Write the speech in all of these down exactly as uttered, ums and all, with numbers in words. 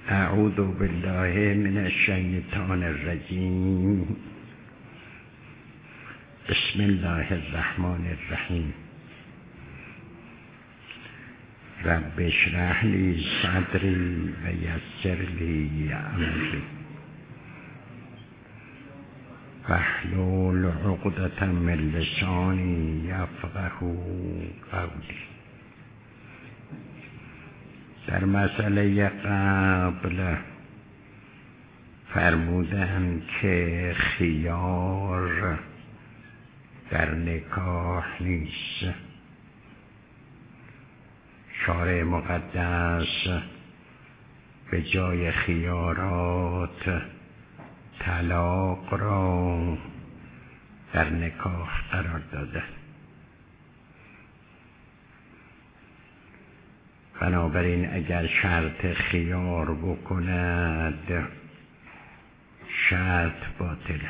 اعوذ بالله من الشیطان الرجیم. بسم الله الرحمن الرحیم. رب اشرح لی صدری و یسر لی امری واحلل عقدة من لسانی یفقهوا قولی. در مسئله قبل فرمودن که خیار در نکاح نیست. شارع مقدس به جای خیارات طلاق را در نکاح قرار داده. بنابراین اگر شرط خیار بکند شرط باطله.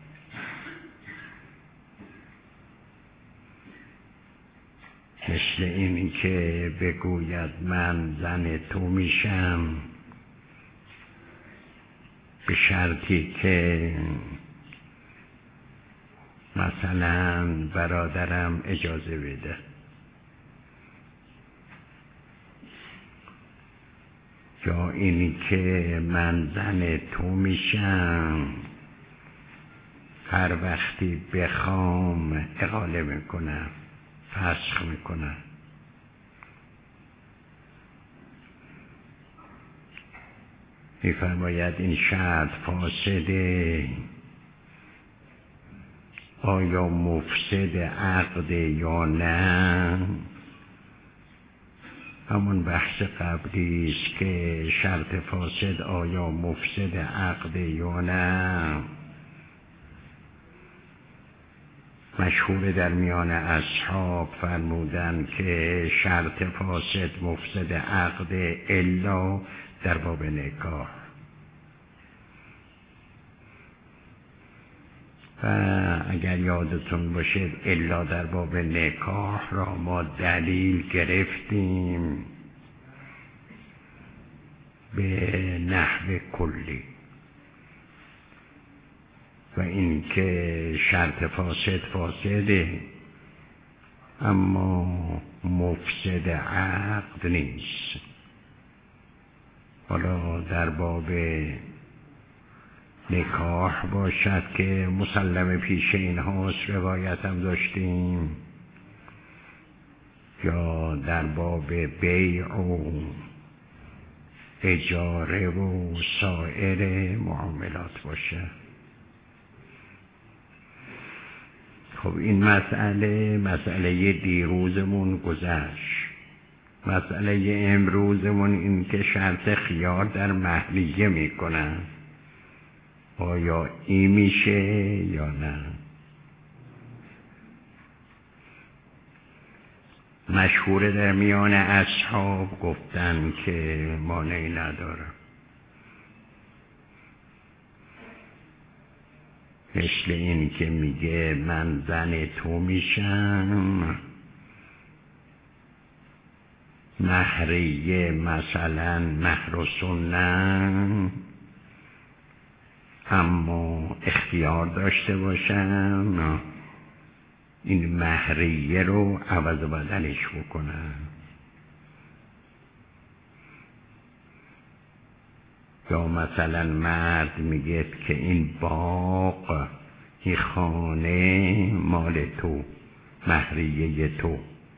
مثل این که بگوید من زن تو میشم به شرطی که مثلا برادرم اجازه بده. یا اینی که من زن تو میشم هر وقتی بخوام اقاله میکنم، فسخ میکنم. میفرماید این شرط فاسده. آیا مفسد عقد یا نه؟ همون بحث قبلی است که شرط فاسد آیا مفسد عقد یا نه. مشهور در میان اصحاب فرمودن که شرط فاسد مفسد عقد الا در باب نکاح. و اگر یادتون باشه الا در باب نکاح را ما دلیل گرفتیم به نحو کلی و این که شرط فاسد فاسده اما مفسد عقد نیست. حالا در باب نکاح باشد که مسلم پیش این هاست، روایت هم داشتیم، یا در باب بیع و اجاره و سایر معاملات باشه. خب این مسئله مسئله دیروزمون گذشت. مسئله امروزمون این که شرط خیار در مهریه میکنن. آیا این میشه یا نه؟ مشهور در میان اصحاب گفتن که مانعی نداره. مثل این که میگه من زن تو میشم، مهریه مثلا مهر و سنت، اما اختیار داشته باشم این مهریه رو عوض بدلش بکنم. یا مثلا مرد میگه که این باغ، این خانه مال تو، مهریه تو،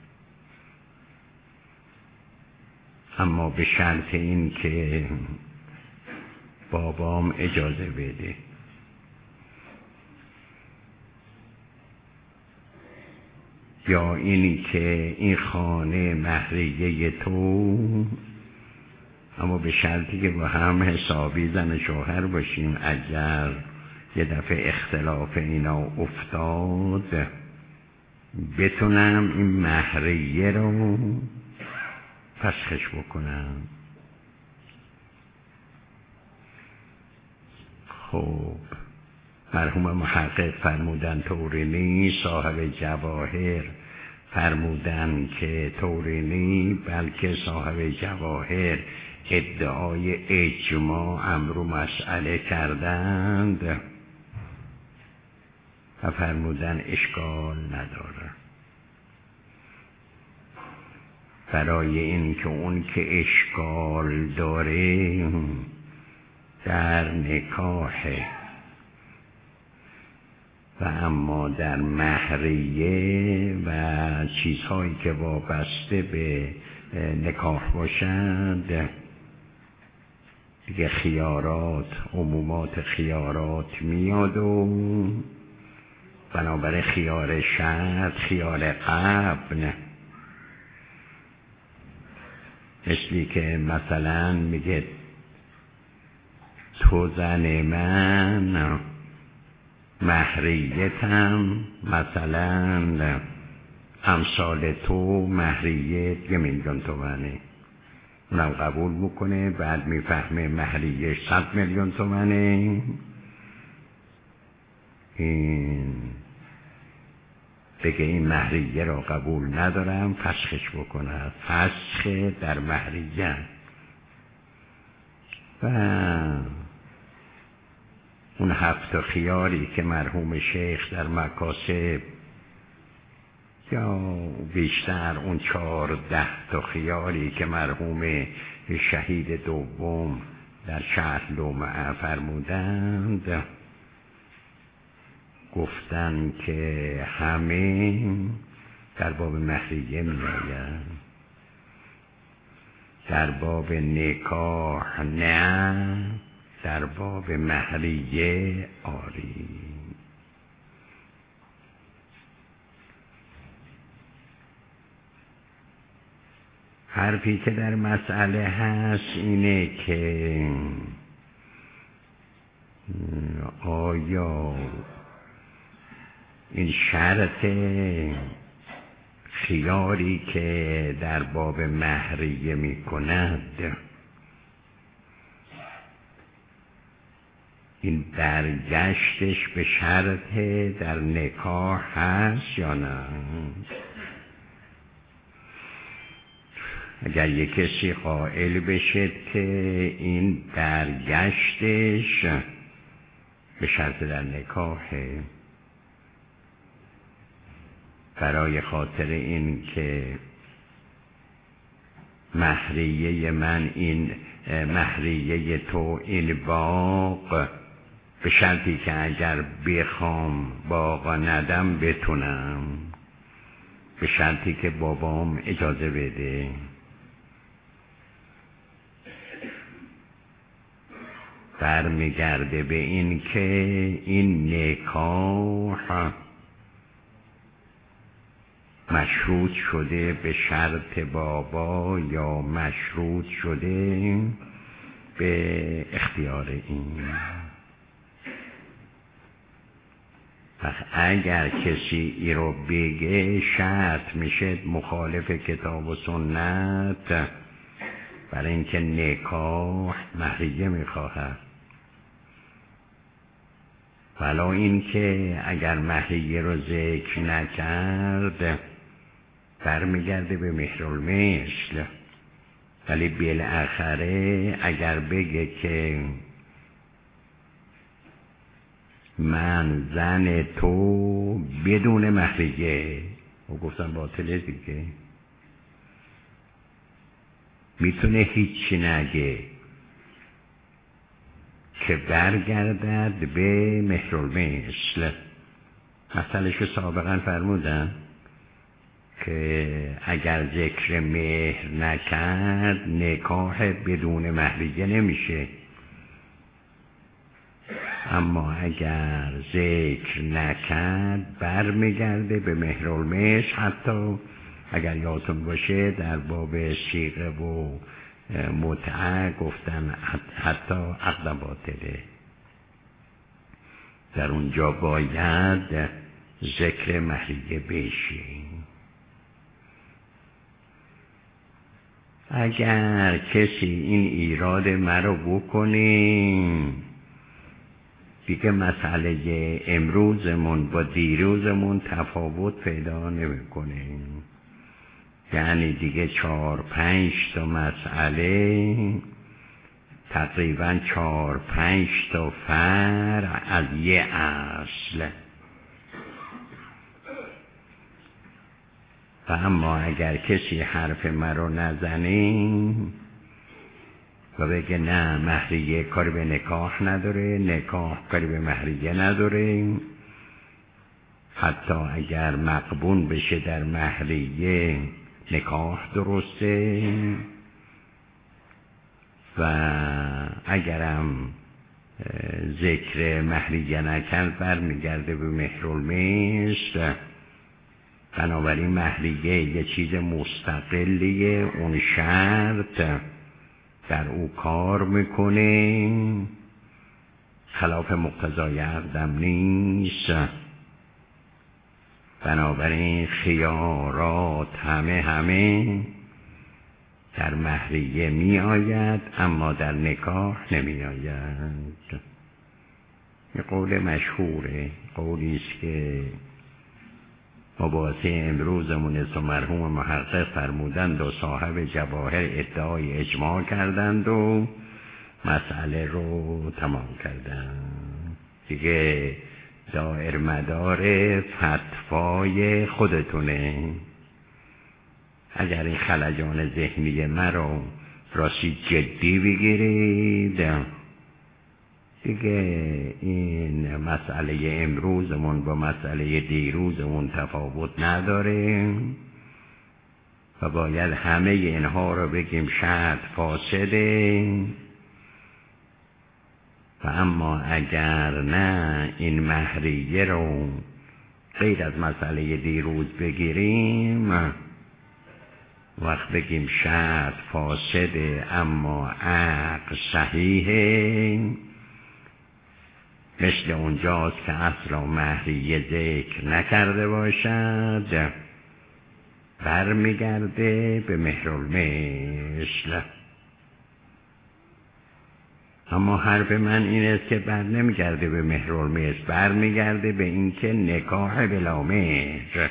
اما به شرط این که بابام اجازه بده. یا اینی که این خانه مهریه تو، اما به شرطی که با هم حسابی زن شوهر باشیم. اگر یه دفعه اختلاف اینا افتاد بتونم این مهریه رو فسخش بکنم. خب مرحوم محقق فرمودن طوری نیست. صاحب جواهر فرمودن که طوری نی، بلکه صاحب جواهر ادعای اجماع امر و مسئله کردند و فرمودن اشکال نداره. برای این که اون که اشکال داره در نکاحه و اما در مهریه و چیزهایی که وابسته به نکاح باشند دیگه خیارات، عمومات خیارات میاد و بنابرای خیار شرط خیار قبل، مثلی که مثلا میگه تو زن من، مهریتم مثلا امثال تو مهریت یه میلیون تومنه، اونم قبول میکنه، بعد میفهمه مهریه صد میلیون تومنه، این بگه این مهریه را قبول ندارم، فسخش بکنه، فسخ در مهریه. و اون هفت خیاری که مرحوم شیخ در مکاسب یا بیشتر اون چهارده تا خیاری که مرحوم شهید دوم در شهر لومعه فرمودند، گفتن که همه در باب مهریه می آید، در باب نکاح نه، در باب مهریه آری. حرفی که در مسئله هست اینه که آیا این شرط خیاری که در باب مهریه می کند این برگشتش به شرط در نکاح هست یا نه؟ اگر یک کسی قائل بشه که این برگشتش به شرط در نکاحه، برای خاطر این که مهریه من این مهریه تو این باغ به شرطی که اگر بخوام باغ ندم بتونم، به شرطی که بابام اجازه بده. برمیگرده به این که این نکاح مشروط شده به شرط بابا یا مشروط شده به اختیار این. اگر کسی ای رو بگه شرط میشه مخالف کتاب و سنت، برای اینکه نکاح مهریه میخواهد، ولا اینکه اگر مهریه رو ذکر نکرد برمیگرده به مهرالمثل. ولی بالاخره اگر بگه که من زن تو بدون مهریه، و گفتم باطله دیگه، میتونه هیچی نگه که برگردد به مهرالمثل. مثلش سابقا فرمودن که اگر ذکر مهر نکرد نکاح بدون مهریه نمیشه، اما اگر ذکر نکرد برمیگرده به مهرالمثل. حتی اگر یادتون باشه در باب صیغه و متعه گفتن حتی عقد باطله، در اونجا باید ذکر مهریه بشه. اگر کسی این ایراد مرا بکنه دیگه مسئله امروزمون با دیروزمون تفاوت پیدا نمیکنه. یعنی دیگه چهار پنج تا مسئله، تقریبا چهار پنج تا فرع از یه اصل. و اما اگر کسی حرف مرا نزنه و بگه نه مهریه کاری به نکاح نداره، نکاح کاری به مهریه نداره، حتی اگر مقبول بشه در مهریه نکاح درسته، و اگرم ذکر مهریه نکرد برمیگرده به مهرالمثل. بنابراین مهریه یه چیز مستقلیه، اون شرط در او کار میکنه، خلاف مقتضای عقدم نیست. بنابراین خیارات همه همه در مهریه می آید، اما در نکاح نمی آید. یه قول مشهوره، قولی است که مباحثه امروزمون است و مرحوم محقق فرمودند و صاحب جواهر ادعای اجماع کردند و مسئله رو تمام کردند. دیگه دائر مدار فتوای خودتونه. اگر این خلجان ذهنی مرا راستی جدی بگیرید، دیگه این مسئله امروزمون با مسئله دیروزمون تفاوت نداره و باید همه اینها رو بگیم شرط فاسده. و اما اگر نه این مهریه رو غیر از مسئله دیروز بگیریم، وقت بگیم شرط فاسده اما عقد صحیحه، مثل اونجاست که اصلا مهریه ذکر نکرده باشد، برمیگرده به مهرالمثل. اما حرف من این است که بر نمیگرده به مهرالمثل، برمیگرده به اینکه نکاح بلا مهر.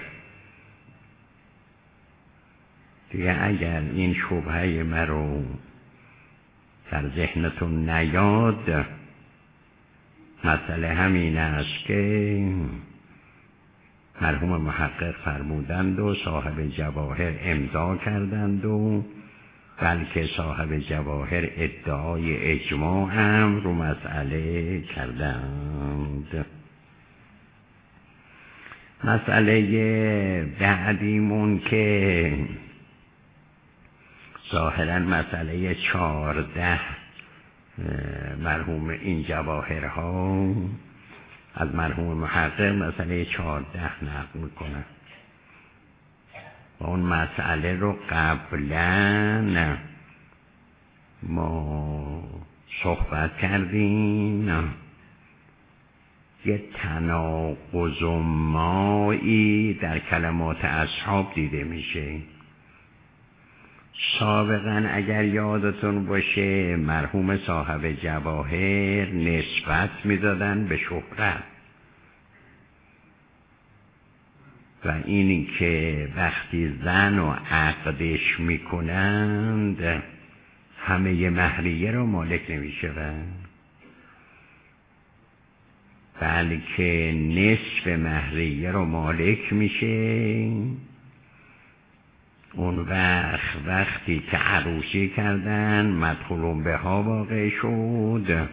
دیگه اگر این شبهه مرا در ذهنتون نیاد، مسئله همین است که مرحوم محقق فرمودند و صاحب جواهر امضا کردند و بلکه صاحب جواهر ادعای اجماع هم رو مسئله کردند. مسئله بعدیمون که ظاهرا مسئله چهارده مرحوم این جواهرها از مرحوم محقق مسئله چهارده نقل میکنه. اون مسئله رو قبلا ما صحبت کردیم. یه تناقض مایی در کلمات اصحاب دیده میشه. سابقا اگر یادتون باشه مرحوم صاحب جواهر نسبت میدادن به شهرت و اینی که وقتی زن و عقدش میکنند همه مهریه رو مالک نمیشوند، بلکه نصف مهریه رو مالک میشه. اون وقت وقتی که عروسی کردن مدخولون به ها واقع شد،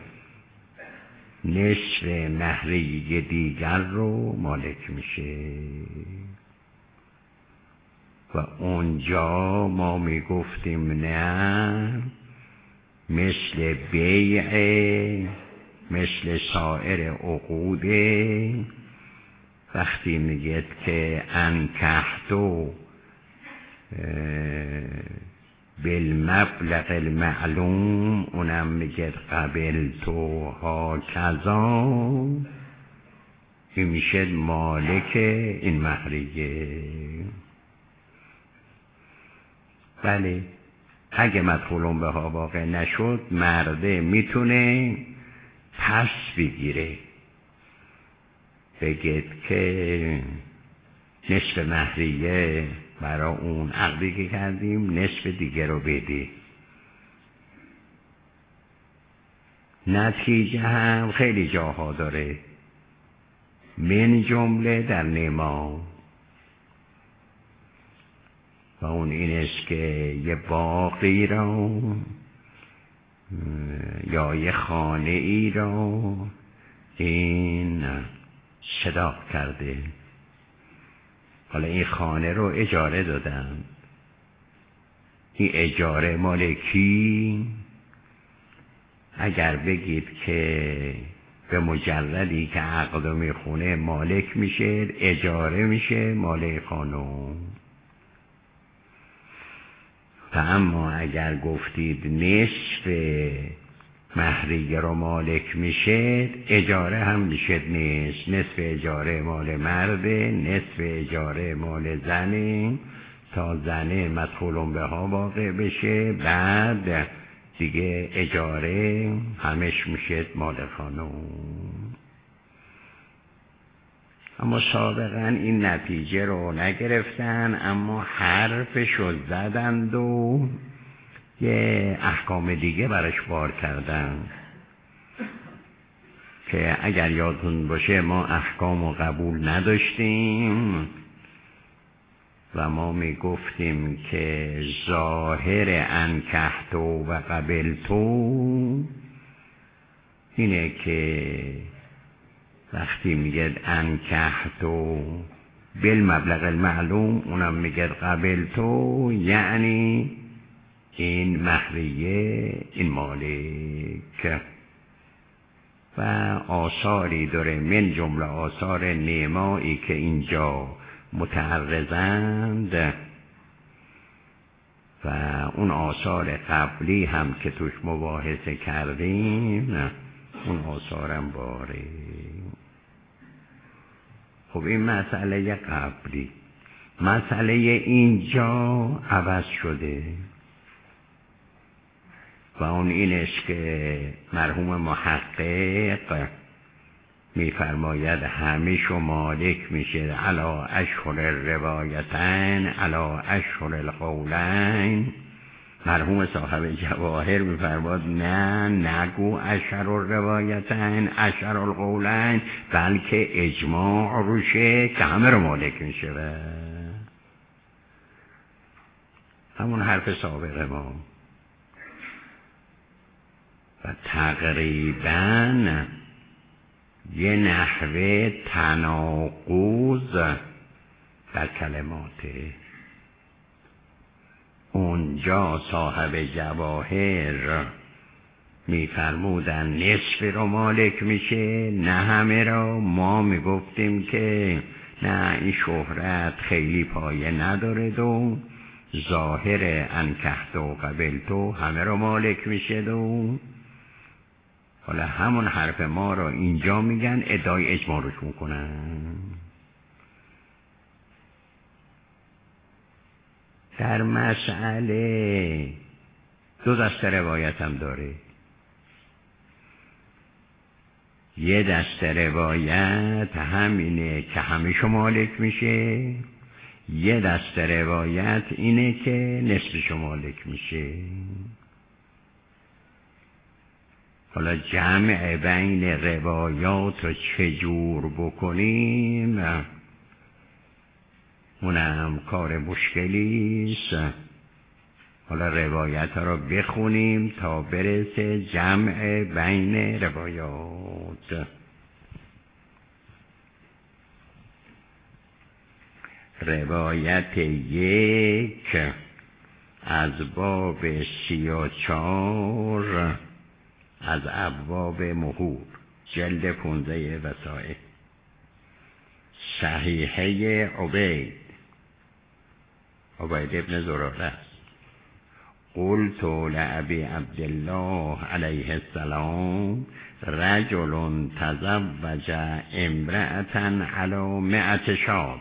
نصف مهریه دیگر رو مالک میشه. و اونجا ما میگفتیم نه، مثل بیع، مثل سایر عقوده، وقتی میگید که انکحتو بالمبلغ المعلوم، اونم میگه قبل تو ها کذا، این میشه مالک این مهریه. بله، اگه مدخولون به ها واقع نشد مرده میتونه پس بگیره، بگید که نصف مهریه برای اون عقدی که کردیم نصف دیگه رو بده. نتیجه هم خیلی جاها داره، من جمله در نما، و اون این است که یه باقی را یا یه خانه ای را این صداق کرده. حالا این خانه رو اجاره دادن، این اجاره مال کی؟ اگر بگید که به مجردی که عقد رو میخونه مالک میشه، اجاره میشه مال خانم. و اما اگر گفتید نصف مهریه رو مالک میشه، اجاره هم میشه نصف. نصف اجاره مال مرده، نصف اجاره مال زنه، تا زنه مدخولون به ها واقع بشه، بعد دیگه اجاره همش میشه مال خانم. اما سابقا این نتیجه رو نگرفتن، اما حرفش رو زدند و یه احکام دیگه برش بار کردن که اگر یادتون باشه ما احکام رو قبول نداشتیم و ما می گفتیم که ظاهر انکحتو و قبلتو اینه که وقتی میگه انکحتو بالمبلغ المعلوم، اونم میگه قبلتو، یعنی این مهریه این مالک. و آثاری داره، من جمله آثار نمایی که اینجا متعرضند و اون آثار قبلی هم که توش مباحثه کردیم اون آثارم باره. خب این مسئله قبلی. مسئله اینجا عوض شده و اون این است که مرحوم محقق میفرماید همیشه مالک میشه علا اشهر روایتین علا اشهر القولین. مرحوم صاحب جواهر میفرماید نه، نگو اشهر الروایتین اشهر القولین، بلکه اجماع روشه که همه رو مالک میشه. همون حرف سابق ما. و تقریباً یه نحوه تناقض در کلماته. اونجا صاحب جواهر میفرمودن نصف رو مالک میشه، نه همه رو. ما میگفتیم که نه، این شهرت خیلی پایه نداره و ظاهر انکحت و قبلتو همه رو مالک میشه. دو حالا همون حرف ما رو اینجا میگن، ادعای اجماع روش میکنن. در مسئله دو دسته روایت هم داره. یه دسته روایت همینه که همیشه مالک میشه، یه دسته روایت اینه که نصفش مالک میشه. حالا جمع بین روایات رو چجور بکنیم اونم کار مشکلیست. حالا روایت رو بخونیم تا برسه جمع بین روایات. روایت یک از باب سی و چار از ابواب مهور، جلد پونزه وسائل، صحیحه عبید عبید ابن زراره است. قلت لأبی عبدالله علیه السلام رجل تزوج امرأة علی مئة شاد.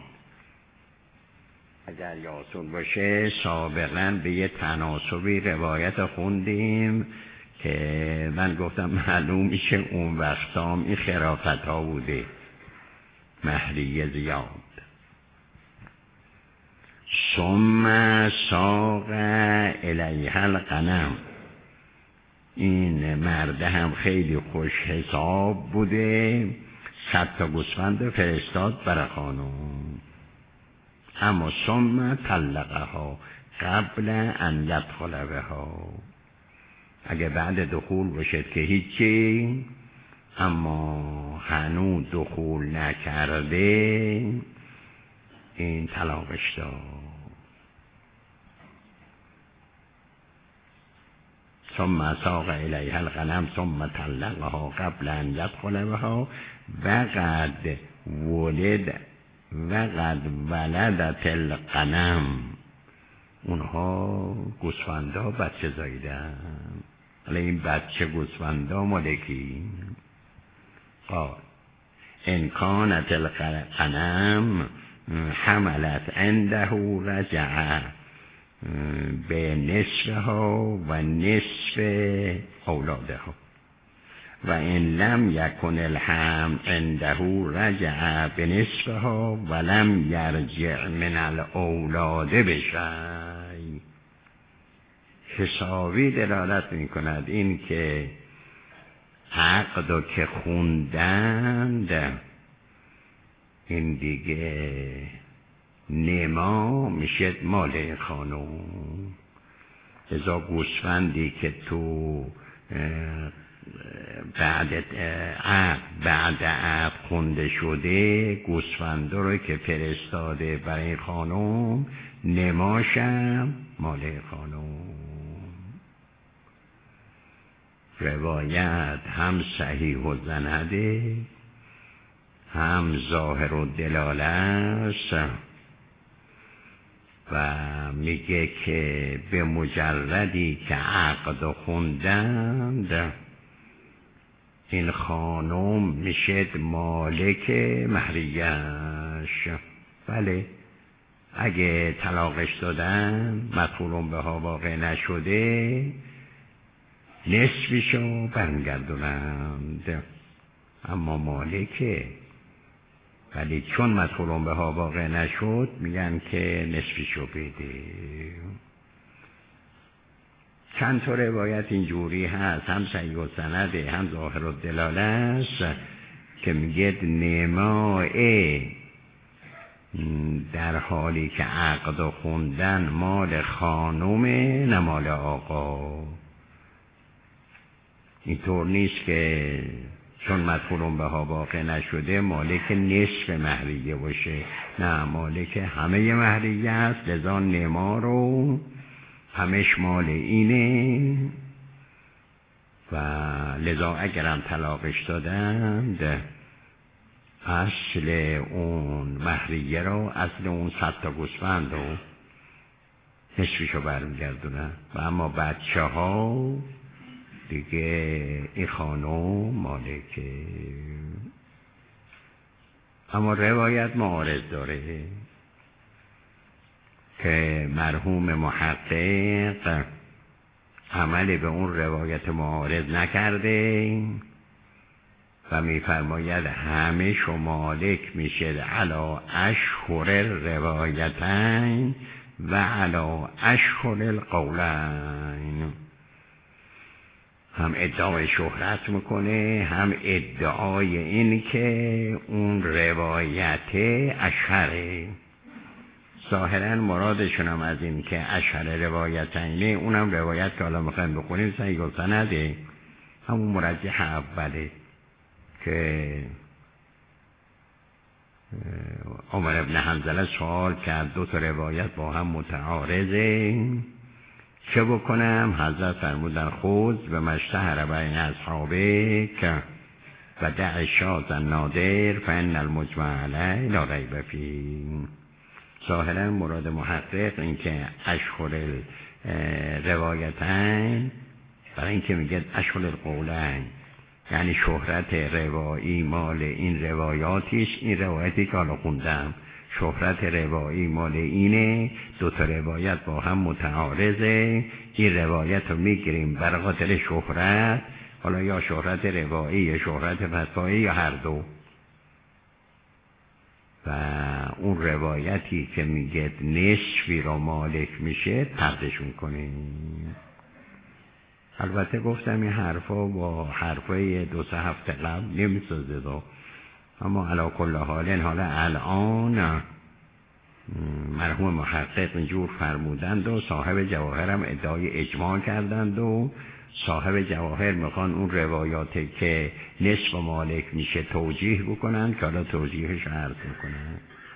اگر یادتون باشه سابقا به یه تناسبی روایت خوندیم که من گفتم معلوم میشه اون وقتام این خرافت ها بوده، مهریه زیاد. ثم ساق الیها الغنم. این مرده هم خیلی خوش حساب بوده، صد تا گوسفند فرستاد برای خانم. اما ثم طلقها قبل ان یدخل بها. اگه بعد دخول باشد که هیچی، اما هنوز دخول نکرده، این طلاقش داد. ثم ساق الیها الغنم ثم طلقها قبل ان یدخل بها وقد ولد وقد ولدت الغنم. اونها گوسفندا بچه زایدن. حالا این بچه گوسفندا مالکی. قال ان کانت الغنم حملت عنده رجع به نصفها و نصف اولادها و این لم یکن الحمل عنده رجع به نصفها و لم یرجع من الاولاد بشی. حسابی دلالت می کند این که عقد رو که خوندند، این دیگه نما میشه مال خانم. ازا گوسفندی که تو بعد عقد بعد عقد خونده شده، گوسفند رو که فرستاده برای خانم، نماشم مال خانم. روایت هم صحیح و زنده، هم ظاهر و دلاله است و میگه که به مجردی که عقد خوندند، این خانم میشد مالک مهریه‌اش. بله، اگه طلاقش دادن مدخولون بها واقع نشده، نصفشو برمیگردونند، اما مالکه. ولی چون مدخولون بها واقع نشد، میگن که نصفشو بده. چند تا روایت اینجوری هست، هم صحیح و سنده، هم ظاهر و دلاله است، که میگه نمای در حالی که عقد خوندن مال خانومه، نه مال آقا. اینطور نیست که چون مدخولون بها واقع نشده مالک نصف مهریه باشه، نه، مالک همه مهریه است. لذا نما رو همش مال اینه و لذا اگرم طلاقش دادند، اصل اون مهریه رو، اصل اون صد تا گوسفند رو نصفشو برمیگردونن. و اما بچه ها دیگه این خانم مالکه. اما روایت معارض داره که مرحوم محقق عمل به اون روایت معارض نکرده و میفرماید همه شو مالک میشه علا اشهر روایتین و علا اشهر القولین. هم ادعای شهرت میکنه، هم ادعای این که اون روایت اشهره. ظاهرا مرادشون هم از این که اشهر روایتینه، اونم روایت که حالا میخوایم بخونیم صحیح و سنده، همون مرجح اوله که عمر ابن حنظله سوال کرد دو تا روایت با هم متعارضه، چه بکنم؟ حضرت فرمودن خود به مشتهر بین اصحابه که و دع شاذ نادر فان المجمع علیه لا ریب فیه. ظاهرا مراد محقق این که اشهر روایتین، برای این که میگه اشهر القولین، یعنی شهرت روایی مال این روایاتیش، این روایتی که حالا خوندم شهرت روایی مال اینه، دو تا روایت با هم متعارضه، این روایت رو میگیریم برای خاطر شهرت، حالا یا شهرت روایی یا شهرت فتوایی یا هر دو، و اون روایتی که میگه نصفی رو مالک میشه طردشون کنیم. البته گفتم این حرفا با حرفای دو سه هفته قبل نمیسازه دو، اما علی کل حال حالا الان مرحوم محقق اینجور فرمودند و صاحب جواهر هم ادعای اجماع کردند و صاحب جواهر میخوان اون روایاتی که نصف مالک میشه توجیه بکنن که حالا توجیهش عرض میکنن.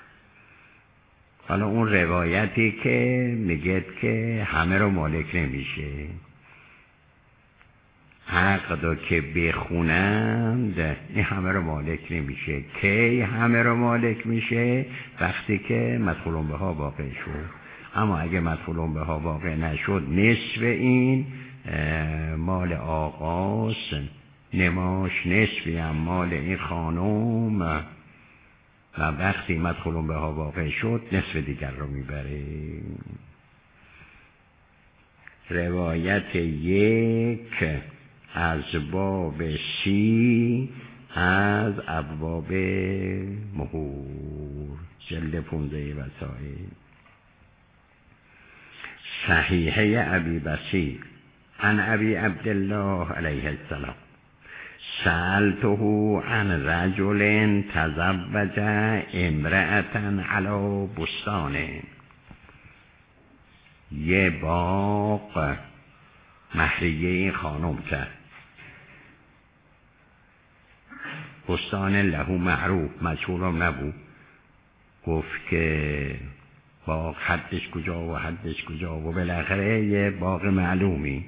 حالا اون روایتی که میگه که همه رو مالک نمیشه، عقد رو که بخونند این همه رو مالک نمیشه. کی همه رو مالک میشه؟ وقتی که مدخولون به ها واقع شد. اما اگه مدخولون به ها واقع نشد نصف این مال آقاست، نماش نصفی هم مال این خانم و وقتی مدخولون به ها واقع شد نصف دیگر رو میبره. روایت یک از باب سی از ابواب مهور، جلد پونزه وسائل. صحیحه ابی بصیر عن ابی عبدالله علیه السلام سألته عن رجل تزوج امرأة علی بستان. یه باغ مهریه این خانم کرد، بستان لهو معروف، مجهولم نبود. گفت که باغ حدش کجا و حدش کجا و بالاخره یه باغ معلومی.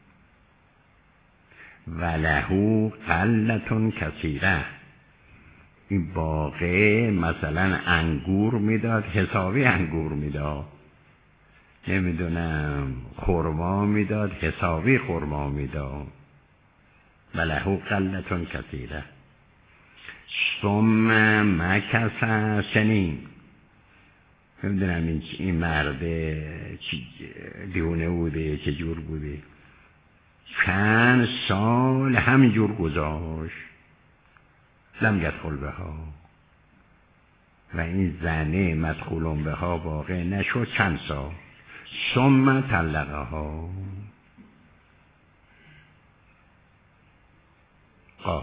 و لهو قلتون کثیره، این باغ مثلا انگور میداد، حسابی انگور میداد، نمیدونم خرما میداد، حسابی خرما میداد. و لهو قلتون کثیره. ثم مکث سنین، نمیدونم این, این مرده دیونه بوده چه جور بوده، چند سال همینجور گذاشت. لم یدخل بها، و این زنه مدخولون بها واقع نشد چند سال. ثم طلقها. قال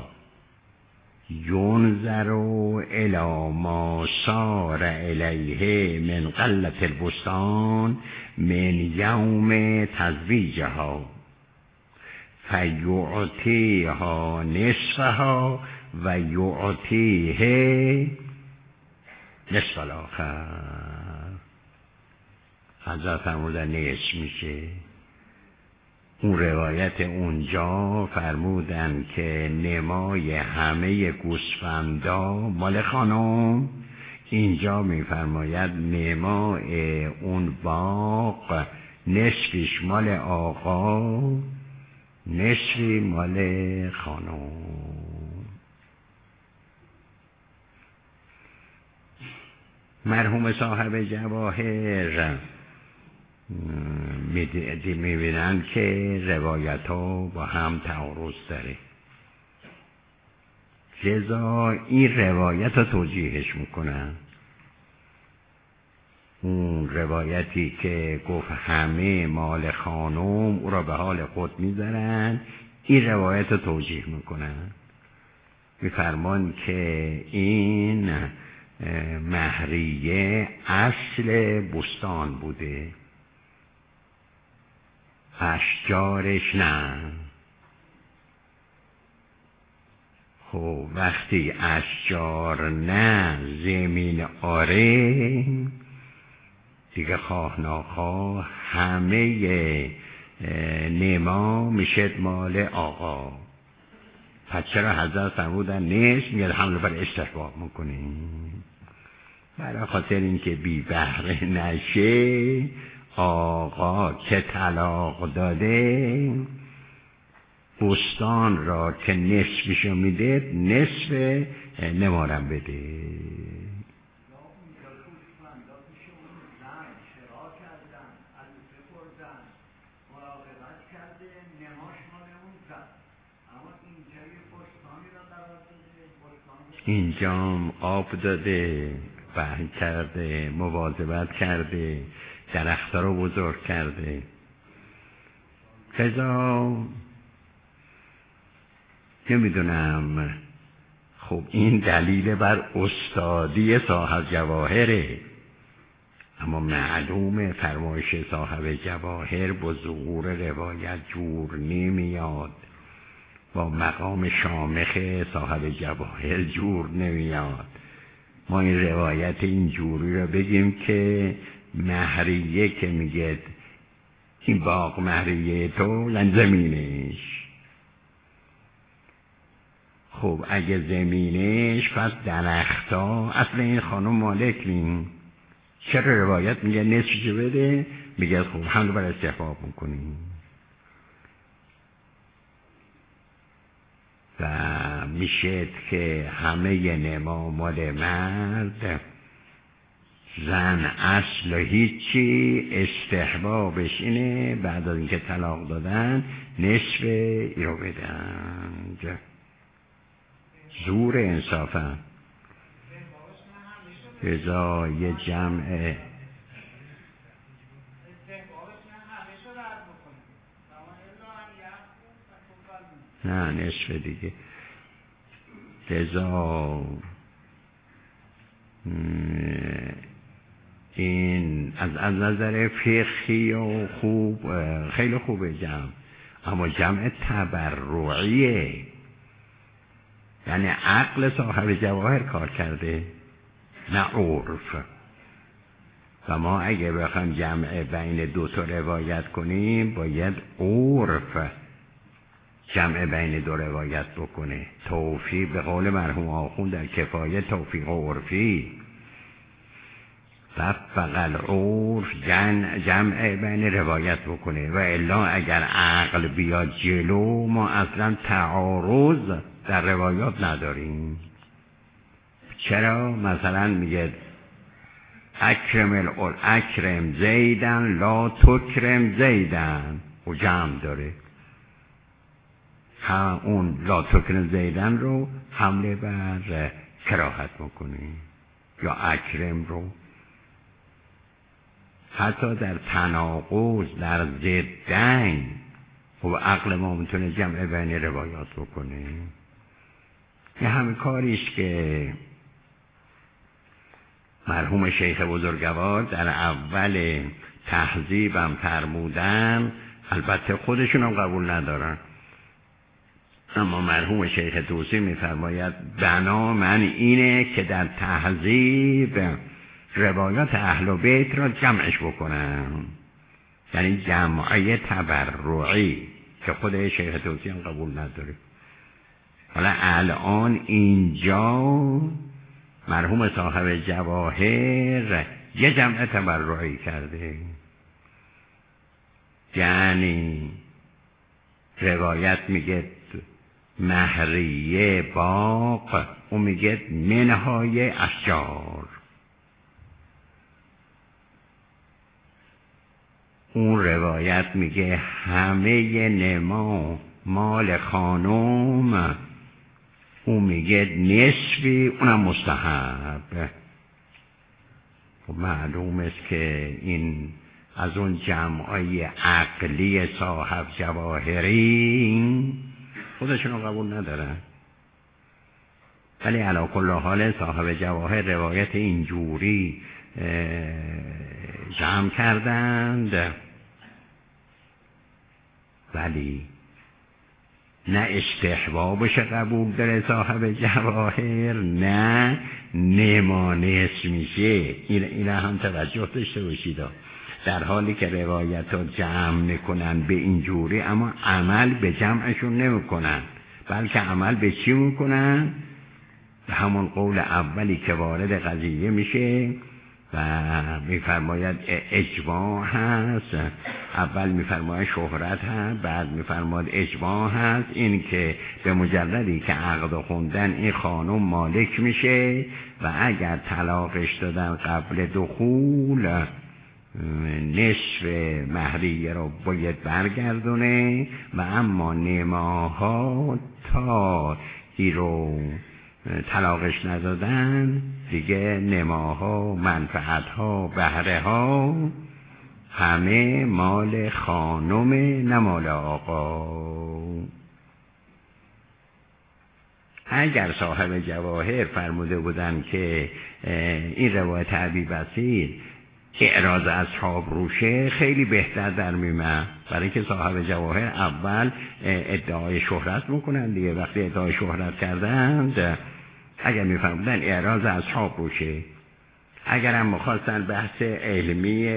ینظر الی ما صار الیه من قلة البستان من یوم تزویجها فیعطیها نصفها و یعطیه نصف الاخر. حضرت فرمودن نصف میشه. اون روایت اونجا فرمودن که نمای همه گوسفندا مال خانم، اینجا میفرماید نمای اون باغ نصفش مال آقا، نصفی مال خانم. مرحوم صاحب جواهر میبینن که روایت ها با هم تعارض داره، لذا این روایت ها توجیهش میکنن. اون روایتی که گفت همه مال خانم او را به حال خود میذارن، این روایت ها توجیه میکنن. میفرمان که این مهریه اصل بستان بوده، اشجارش نه. خب وقتی اشجار نه زمین آره، دیگه خواه ناخواه همه نما میشد مال آقا. پس چرا حضرت فرمودن نیست؟ میاد حمله بر استحباب میکنیم، برای خاطر اینکه بی بهره نشه. آقا که طلاق داده بستان را که نصفشو میده، نصف نمارم بده. اینجام آب داده، پهن کرده، مواظبت کرده، درخت‌ها رو بزرگ کرده. خدا نمیدونم، خب این دلیل بر استادی صاحب جواهره، اما معلومه فرمایش صاحب جواهر با ظهور روایت جور نمیاد، با مقام شامخ صاحب جواهر جور نمیاد. ما این روایت این جوری رو بگیم که مهریه که میگه این باغ مهریه تو، یعنی زمینش. خب اگه زمینش پس درختا اصل این خانم مالک نیم. چرا روایت میگه نصفشو بده؟ میگه خب هم رو بر استحباب میکنیم و میشه که همه نما مال مرد، زن اصل و هیچی، استحبابش اینه بعد از اینکه طلاق دادن نصف ای رو بدن. زور انصافا رضا یه جمع نه نصف دیگه رضا این از از نظر فقهی و خوب خیلی خوبه جمع، اما جمع تبرعیه، یعنی عقل صاحب جواهر کار کرده نه عرف. و ما اگه بخوایم جمع بین دو تا روایت کنیم باید عرف جمع بین دو روایت بکنه. توفیق به قول مرحوم آخوند در کفایه توفیق عرفی، فقط العرف جمع بین روایت بکنه، و الا اگر عقل بیاد جلو ما اصلا تعارض در روایات نداریم. چرا؟ مثلا میگه اکرم الال اکرم زیدن لا تکرم زیدن، و جمع داره، هم اون لا تکرم زیدن رو حمله بر کراهت میکنه، یا اکرم رو. حتی در تناقض در ضدن و عقل ما میتونه جمع بین روایات بکنه. یه همه کاریش که مرحوم شیخ بزرگوار در اول تهذیبم فرمودن، البته خودشون هم قبول ندارن، اما مرحوم شیخ توسی میفرماید بنا من اینه که در تهذیب روایات اهل بیت را جمعش بکنم، یعنی جمعه تبرعی که خود شیخ توسی هم قبول نداره. حالا الان اینجا مرحوم صاحب جواهر یه جمع تبرعی کرده، یعنی روایت میگه مهریه باغ، او میگه منهای اشجار، اون روایت میگه همه نما مال خانم، اون میگه نصفی اونم مستحب. خب معلوم است که این از اون جمعای عقلی صاحب جواهری خودشون رو قبول ندارن، ولی علی کل حال صاحب جواهر روایت اینجوری جمع کردند، ولی نه استحبابش قبول داره صاحب جواهر، نه نمانس میشه. این این هم توجه داشته باشید، در حالی که روایت ها جمع میکنن به اینجوری، اما عمل به جمعشون نمیکنن، بلکه عمل به چی میکنن؟ به همون قول اولی که وارد قضیه میشه و میفرماید اجماع هست، اول میفرماید شهرت هست، بعد میفرماید اجماع هست، این که به مجردی که عقد خوندن این خانم مالک میشه و اگر طلاقش دادن قبل دخول نصف مهریه رو باید برگردونه، و اما نماها تا ای رو طلاقش ندادن دیگه نماها، منفعتها، بهره‌ها همه مال خانم نه مال آقا. اگر صاحب جواهر فرموده بودن که این روایت ابی بصیر اعراض اصحاب روشه، خیلی بهتر در میمد، برای اینکه صاحب جواهر اول ادعای شهرت میکنن دیگه. وقتی ادعای شهرت کردند، اگر میفرمودن اعراض اصحاب روشه، اگر هم میخواستن بحث علمی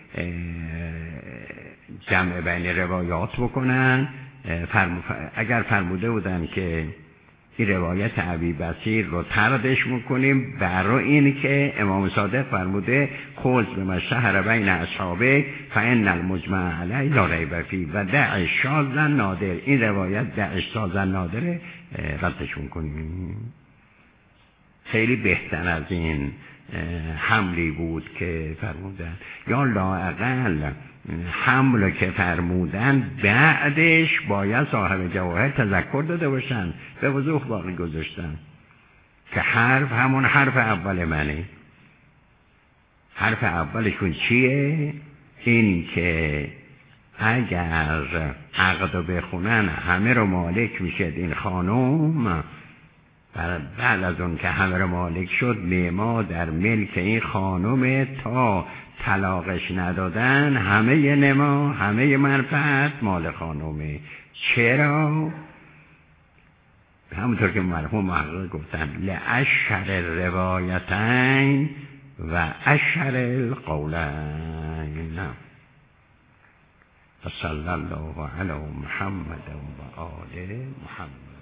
جمع بین روایات بکنن، فرم... اگر فرموده بودن که این روایت ابی بصیر رو طردش میکنیم برای این که امام صادق فرموده خذ بما شهر بین اصحابه فان المجمع علیه لا ریب فیه و دع الشاذ النادر. این روایت دع الشاذ النادر ردش میکنیم. خیلی بهتر از این حملی بود که فرمودن، یا لااقل حمل که فرمودن بعدش باید صاحب جواهر تذکر داده باشن، به وضوح باقی گذاشتن که حرف همون حرف اول منه. حرف اولشون چیه؟ این که اگر عقد رو بخونن همه رو مالک میشد این خانم، بعد از اون که همه رو مالک شد میما در ملک این خانم تا طلاقش ندادن، همه نما همه منفعت مال خانومه. چرا؟ همونطور که مرحوم محقق گفتن لاشهر روایتین و اشهر القولین. صلی الله علی محمد و آل محمد.